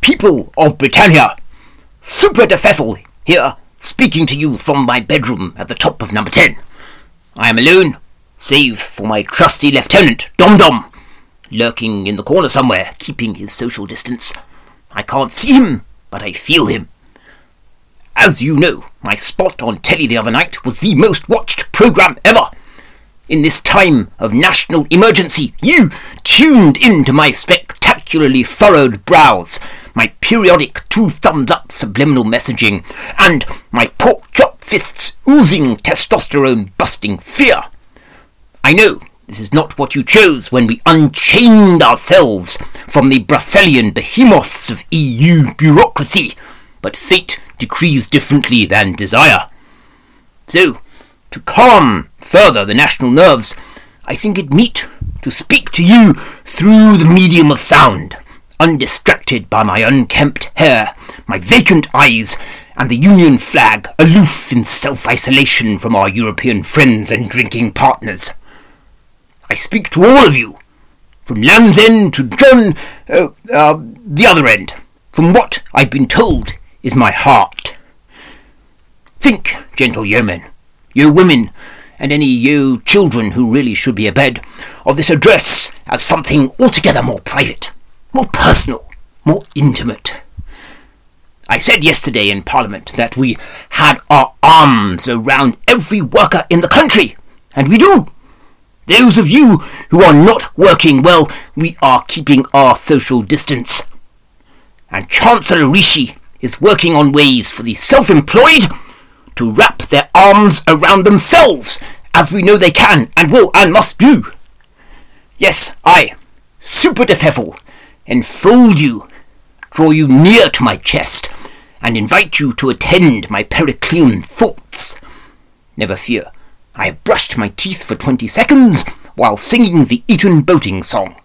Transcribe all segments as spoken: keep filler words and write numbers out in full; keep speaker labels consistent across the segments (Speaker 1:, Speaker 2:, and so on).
Speaker 1: people of Britannia. Super de Pfeffel here, speaking to you from my bedroom at the top of number ten. I am alone, save for my trusty lieutenant, Dom Dom, lurking in the corner somewhere, keeping his social distance. I can't see him, but I feel him. As you know, my spot on telly the other night was the most watched programme ever. In this time of national emergency, you tuned into my spectacularly furrowed brows, my periodic two-thumbs-up subliminal messaging, and my pork-chop fists oozing testosterone-busting fear. I know this is not what you chose when we unchained ourselves from the Brusselian behemoths of E U bureaucracy, but fate decrees differently than desire. So, to calm further the national nerves, I think it meet to speak to you through the medium of sound, undistracted by my unkempt hair, my vacant eyes, and the Union flag aloof in self-isolation from our European friends and drinking partners. I speak to all of you, from Land's End to John, uh, uh, the other end, from what I've been told is my heart. Think, gentle yeomen, you women, and any you children who really should be abed, of this address as something altogether more private, more personal, more intimate. I said yesterday in Parliament that we had our arms around every worker in the country, and we do. Those of you who are not working well, we are keeping our social distance. And Chancellor Rishi is working on ways for the self-employed to wrap their arms around themselves, as we know they can and will and must do. Yes, I, Super de Pfeffel, enfold you, draw you near to my chest, and invite you to attend my Periclean thoughts. Never fear, I have brushed my teeth for twenty seconds while singing the Eton boating song.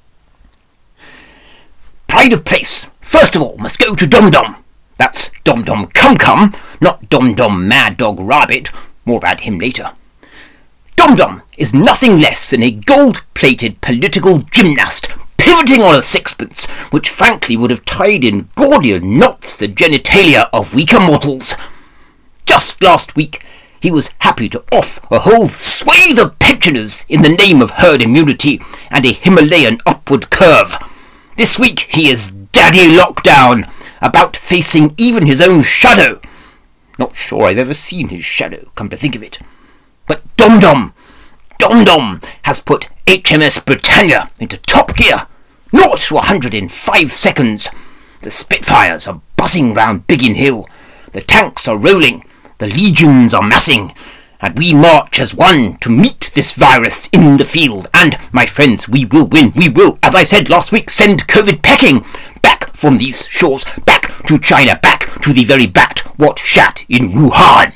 Speaker 1: Pride of place, first of all, must go to Dom Dom. That's Dom Dom Cum Cum, not Dom Dom Mad Dog Rabbit. More about him later. Dom Dom is nothing less than a gold-plated political gymnast pivoting on a sixpence, which frankly would have tied in Gordian knots the genitalia of weaker mortals. Just last week, he was happy to off a whole swathe of pensioners in the name of herd immunity and a Himalayan upward curve. This week he is Daddy Lockdown, about facing even his own shadow. Not sure I've ever seen his shadow, come to think of it. But Dom Dom, Dom Dom has put H M S Britannia into top gear, naught to one hundred in five seconds. The Spitfires are buzzing round Biggin Hill, the tanks are rolling, the legions are massing, and we march as one to meet this virus in the field. And, my friends, we will win, we will, as I said last week, send COVID pecking back from these shores, back to China, back to the very bat what shat in Wuhan.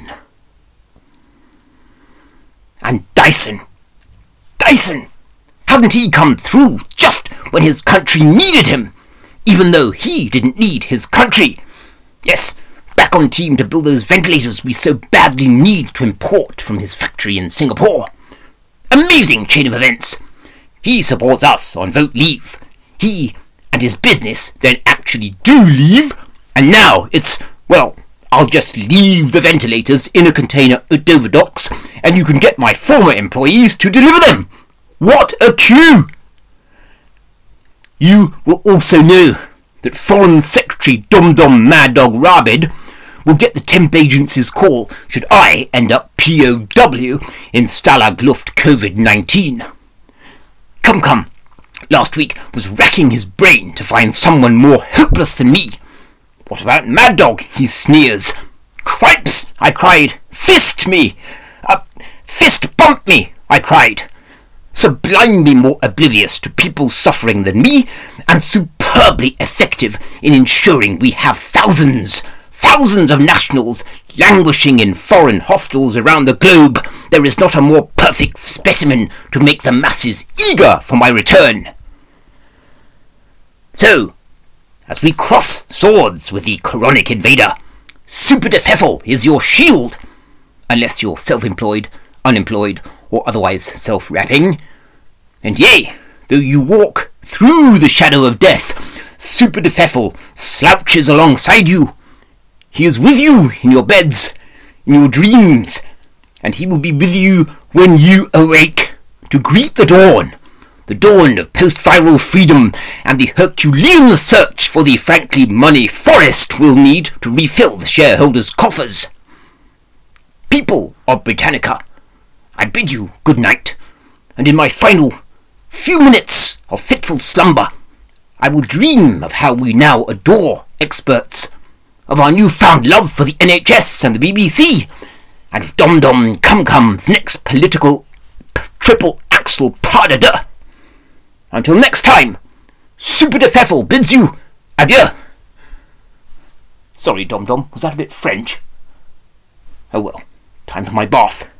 Speaker 1: And Dyson, Dyson, hasn't he come through just when his country needed him, even though he didn't need his country? Yes, back on team to build those ventilators we so badly need to import from his factory in Singapore. Amazing chain of events. He supports us on Vote Leave. He and his business then actually do leave, and now it's, well, I'll just leave the ventilators in a container at Dover Docks, and you can get my former employees to deliver them. What a queue! You will also know that Foreign Secretary Dom Dom Mad Dog Rabid will get the temp agency's call should I end up P O W in Stalag Luft COVID nineteen. Come Come, last week was racking his brain to find someone more hopeless than me. What about Mad Dog? He sneers. Cripes, I cried. Fist me! Uh, fist bump me, I cried. Sublimely more oblivious to people's suffering than me, and superbly effective in ensuring we have thousands, thousands of nationals languishing in foreign hostels around the globe. There is not a more perfect specimen to make the masses eager for my return. So, as we cross swords with the chronic invader, Super de Pfeffel is your shield, unless you're self-employed, unemployed, or otherwise self-wrapping. And yea, though you walk through the shadow of death, Super de Pfeffel slouches alongside you. He is with you in your beds, in your dreams, and he will be with you when you awake to greet the dawn. The dawn of post-viral freedom and the Herculean search for the frankly money Forrest will need to refill the shareholders' coffers. People of Britannica, I bid you good night, and in my final few minutes of fitful slumber, I will dream of how we now adore experts, of our newfound love for the N H S and the B B C, and of Dom Dom Cum Cum's next political p- triple axle pas de deux. Until next time, Super de Pfeffel bids you adieu. Sorry, Dom Dom, was that a bit French? Oh well, time for my bath.